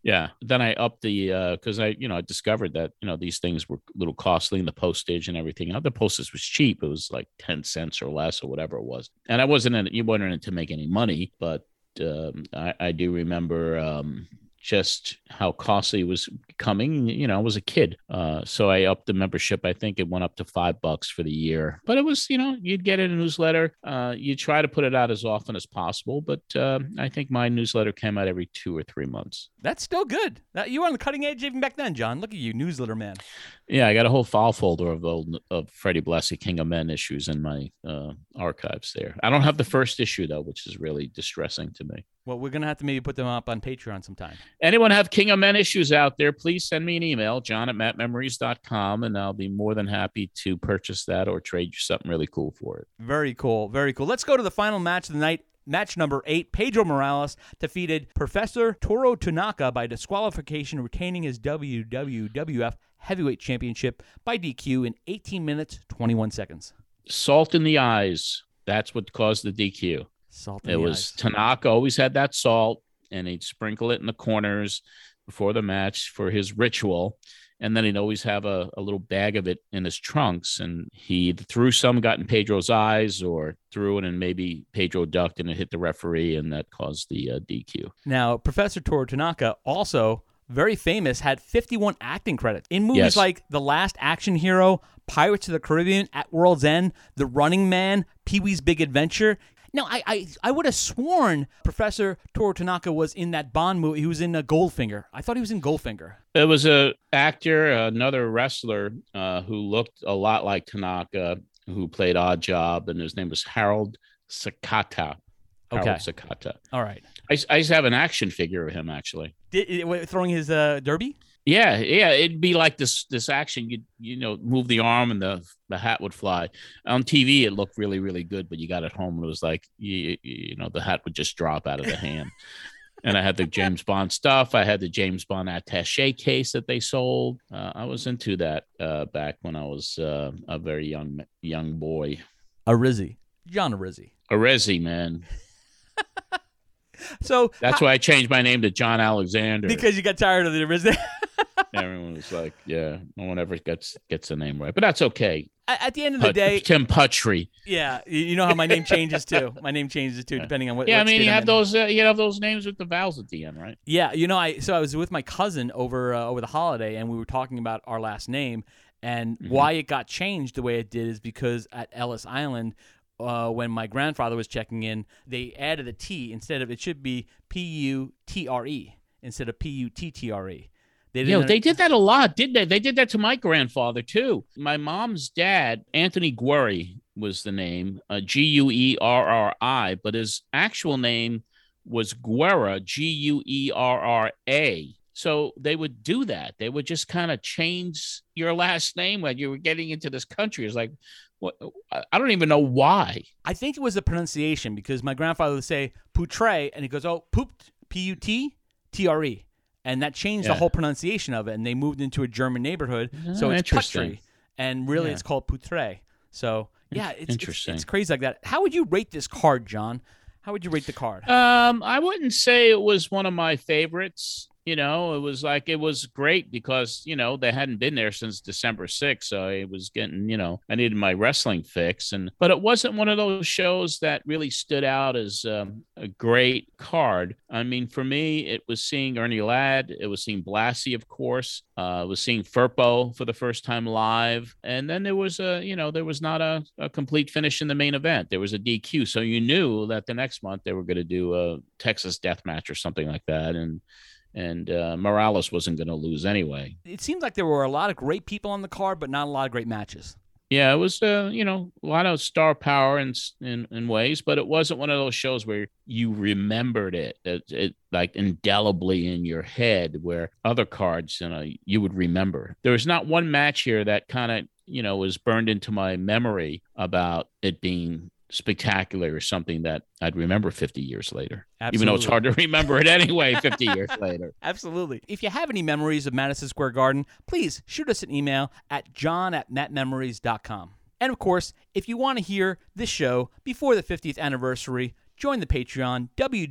Yeah. Then I upped the, uh, cause I, you know, I discovered that, you know, these things were a little costly and the postage and everything. The postage was cheap. It was like ten cents or less or whatever it was. And I wasn't in it, you weren't in it to make any money, but, um, I, I do remember, um, just how costly it was becoming. You know, I was a kid. Uh, so I upped the membership. I think it went up to five bucks for the year, but it was, you know, you'd get a newsletter. Uh, you try to put it out as often as possible, but uh, I think my newsletter came out every two or three months. That's still good. That, you were on the cutting edge even back then, John. Look at you, newsletter man. Yeah, I got a whole file folder of old, of Freddie Blassie, King of Men issues in my uh, archives there. I don't have the first issue, though, which is really distressing to me. Well, we're going to have to maybe put them up on Patreon sometime. Anyone have King of Men issues out there, please send me an email, john at matt memories dot com, and I'll be more than happy to purchase that or trade you something really cool for it. Very cool. Very cool. Let's go to the final match of the night. Match number eight, Pedro Morales defeated Professor Toru Tanaka by disqualification, retaining his W W F Heavyweight Championship by D Q in eighteen minutes, twenty-one seconds. Salt in the eyes. That's what caused the D Q. Salt in it the was eyes. Tanaka always had that salt, and he'd sprinkle it in the corners before the match for his ritual. And then he'd always have a, a little bag of it in his trunks. And he threw some, got in Pedro's eyes, or threw it and maybe Pedro ducked and it hit the referee, and that caused the uh, D Q. Now, Professor Toru Tanaka, also very famous, had fifty-one acting credits in movies Yes. like The Last Action Hero, Pirates of the Caribbean, At World's End, The Running Man, Pee-wee's Big Adventure. Now, I, I I would have sworn Professor Toru Tanaka was in that Bond movie. He was in uh, Goldfinger. I thought he was in Goldfinger. It was a actor, another wrestler uh, who looked a lot like Tanaka, who played Odd Job, and his name was Harold Sakata. Harold Okay. Sakata. All right. I, I used to have an action figure of him, actually. Did, it- wait, throwing his uh, derby? Yeah, yeah, it'd be like this this action. You you know, move the arm and the the hat would fly. On T V, it looked really really good, but you got it home and it was like you, you know the hat would just drop out of the hand. And I had the James Bond stuff. I had the James Bond attaché case that they sold. Uh, I was into that uh, back when I was uh, a very young young boy. Arizzi. John Arizzi. Arezzi, man. So That's how- why I changed my name to John Alexander. because you got tired of the Arizzi. Everyone was like, yeah, no one ever gets gets the name right. But that's okay. At at the end of the Put- day, Tim Puttrey. yeah, you you know how my name changes too. My name changes too, depending on what. Yeah, what I mean, state you I'm have in. those. Uh, you have those names with the vowels at the end, right? Yeah, you know, I so I was with my cousin over uh, over the holiday, and we were talking about our last name and Mm-hmm. why it got changed the way it did is because at Ellis Island, uh, when my grandfather was checking in, they added a T instead of it should be P U T R E instead of P U T T R E. They Yeah, didn't- they did that a lot, didn't they? They did that to my grandfather too. My mom's dad, Anthony Guerri, was the name, uh, G U E R R I, but his actual name was Guerra, G U E R R A. So they would do that. They would just kind of change your last name when you were getting into this country. It's like, what? I don't even know why. I think it was the pronunciation because my grandfather would say Poutre, and he goes, oh, pooped, P U T T R E. And that changed the Yeah. whole pronunciation of it, and they moved into a German neighborhood, so Oh, it's interesting. Putri, and really Yeah. it's called Poutre. So yeah, it's, it's Interesting. it's crazy like that. How would you rate this card, John? How would you rate the card? Um, I wouldn't say it was one of my favorites. You know, it was like it was great because, you know, they hadn't been there since December sixth. So I was getting, you know, I needed my wrestling fix. And but it wasn't one of those shows that really stood out as um, a great card. I mean, for me, it was seeing Ernie Ladd. It was seeing Blassie, of course. Uh, it was seeing Firpo for the first time live. And then there was a, you know, there was not a, a complete finish in the main event. There was a D Q. So you knew that the next month they were going to do a Texas death match or something like that. And And uh, Morales wasn't going to lose anyway. It seems like there were a lot of great people on the card, but not a lot of great matches. Yeah, it was, uh, you know, a lot of star power in, in in ways, but it wasn't one of those shows where you remembered it, it, it like indelibly in your head, where other cards, you know, you would remember. There was not one match here that kind of, you know, was burned into my memory about it being spectacular or something that I'd remember fifty years later, Absolutely. even though it's hard to remember it anyway fifty years later. Absolutely. If you have any memories of Madison Square Garden, please shoot us an email at john at matt memories dot com. And of course, if you want to hear this show before the fiftieth anniversary, join the Patreon,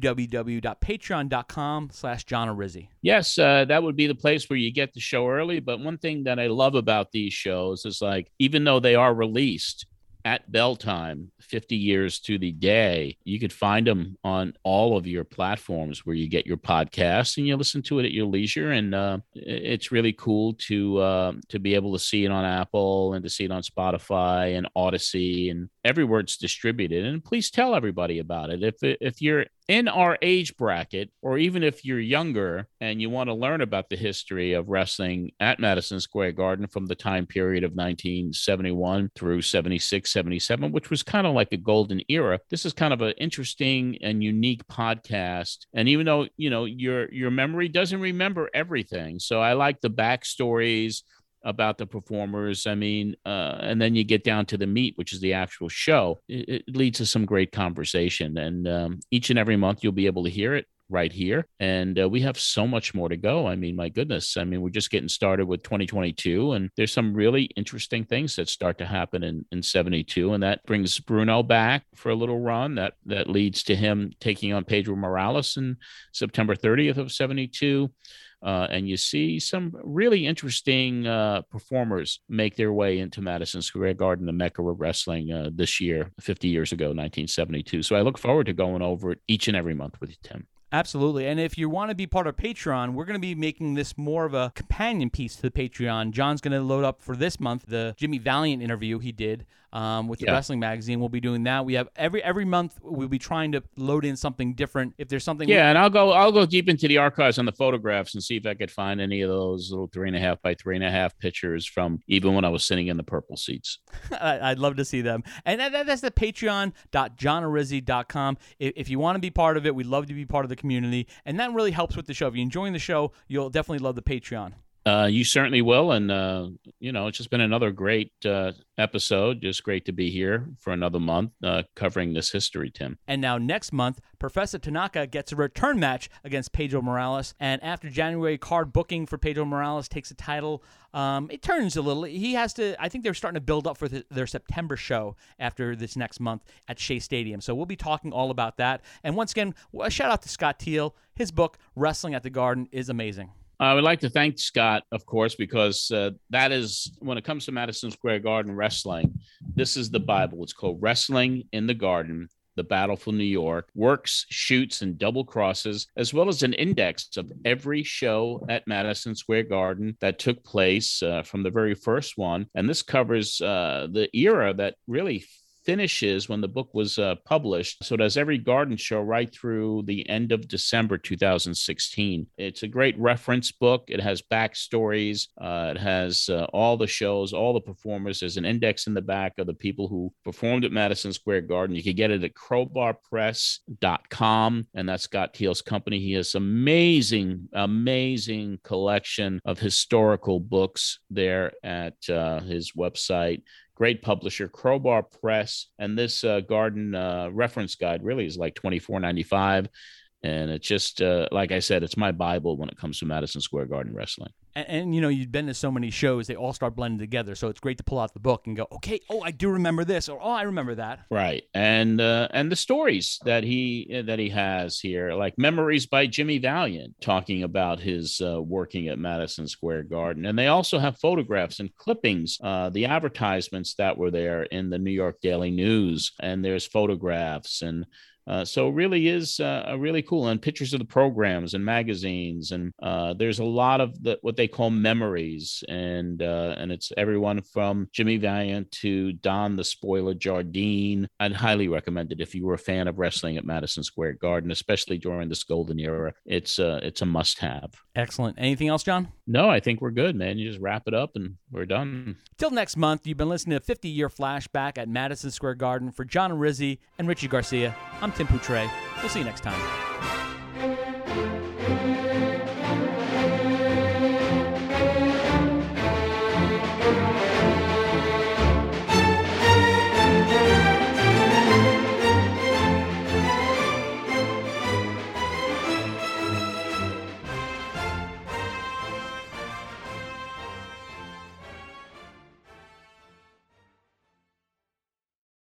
www.patreon.com slash John Arrizzi. Yes, uh, that would be the place where you get the show early. But one thing that I love about these shows is, like, even though they are released at bell time, fifty years to the day, you could find them on all of your platforms where you get your podcasts, and you listen to it at your leisure. And uh, it's really cool to uh, to be able to see it on Apple and to see it on Spotify and Odyssey and everywhere it's distributed. And please tell everybody about it. If if you're in our age bracket, or even if you're younger and you want to learn about the history of wrestling at Madison Square Garden from the time period of nineteen seventy-one through seventy-six, seventy-seven, which was kind of like a golden era, this is kind of an interesting and unique podcast. And even though, you know, your your memory doesn't remember everything, so I like the backstories about the performers. I mean, uh, and then you get down to the meat, which is the actual show. It, it leads to some great conversation. And um, each and every month you'll be able to hear it right here. And uh, we have so much more to go. I mean, my goodness. I mean, we're just getting started with twenty twenty-two, and there's some really interesting things that start to happen in, in seventy-two. And that brings Bruno back for a little run. That, that leads to him taking on Pedro Morales in September thirtieth of seventy-two. Uh, and you see some really interesting uh, performers make their way into Madison Square Garden, the Mecca of wrestling, uh, this year, fifty years ago, nineteen seventy-two. So I look forward to going over it each and every month with you, Tim. Absolutely. And if you want to be part of Patreon, we're going to be making this more of a companion piece to the Patreon. John's going to load up for this month the Jimmy Valiant interview he did um, with the yeah. Wrestling Magazine. We'll be doing that. We have every every month we'll be trying to load in something different. If there's something, yeah, we- and I'll go I'll go deep into the archives on the photographs and see if I could find any of those little three and a half by three and a half pictures from even when I was sitting in the purple seats. I'd love to see them. And that, that's the patreon dot john arrizzi dot com. If, if you want to be part of it, we'd love to be part of the community. And that really helps with the show. If you're enjoying the show, you'll definitely love the Patreon. Uh, you certainly will. And, uh, you know, it's just been another great uh, episode. Just great to be here for another month uh, covering this history, Tim. And now next month, Professor Tanaka gets a return match against Pedro Morales. And after January card booking for Pedro Morales takes the title, um, it turns a little. He has to, I think they're starting to build up for the, their September show after this next month at Shea Stadium. So we'll be talking all about that. And once again, a shout out to Scott Teal. His book, Wrestling at the Garden, is amazing. I would like to thank Scott, of course, because uh, that is, when it comes to Madison Square Garden wrestling, this is the Bible. It's called Wrestling in the Garden, The Battle for New York, works, shoots, and double crosses, as well as an index of every show at Madison Square Garden that took place uh, from the very first one. And this covers uh, the era that really finishes when the book was uh, published. So it has every Garden show right through the end of December two thousand sixteen. It's a great reference book. It has backstories. Uh, it has uh, all the shows, all the performers. There's an index in the back of the people who performed at Madison Square Garden. You can get it at crowbar press dot com, and that's Scott Teal's company. He has amazing, amazing collection of historical books there at uh, his website. Great publisher, Crowbar Press, and this uh, Garden uh, reference guide really is like twenty-four ninety-five, and it's just uh, like I said, it's my Bible when it comes to Madison Square Garden wrestling. And, and, you know, you've been to so many shows, they all start blending together. So it's great to pull out the book and go, okay, oh, I do remember this, or oh, I remember that. Right, and uh, and the stories that he that he has here, like Memories by Jimmy Valiant, talking about his uh, working at Madison Square Garden, and they also have photographs and clippings, uh, the advertisements that were there in the New York Daily News, and there's photographs and. Uh, so it really is uh, really cool, and pictures of the programs and magazines, and uh, there's a lot of the, what they call memories, and uh, and it's everyone from Jimmy Valiant to Don the Spoiler Jardine. I'd highly recommend it if you were a fan of wrestling at Madison Square Garden, especially during this golden era. It's uh, it's a must-have. Excellent. Anything else, John? No, I think we're good, man. You just wrap it up and we're done. Till next month, you've been listening to fifty-year Flashback at Madison Square Garden. For John Arrizzi and Richie Garcia, I'm Tim Poutre. We'll see you next time.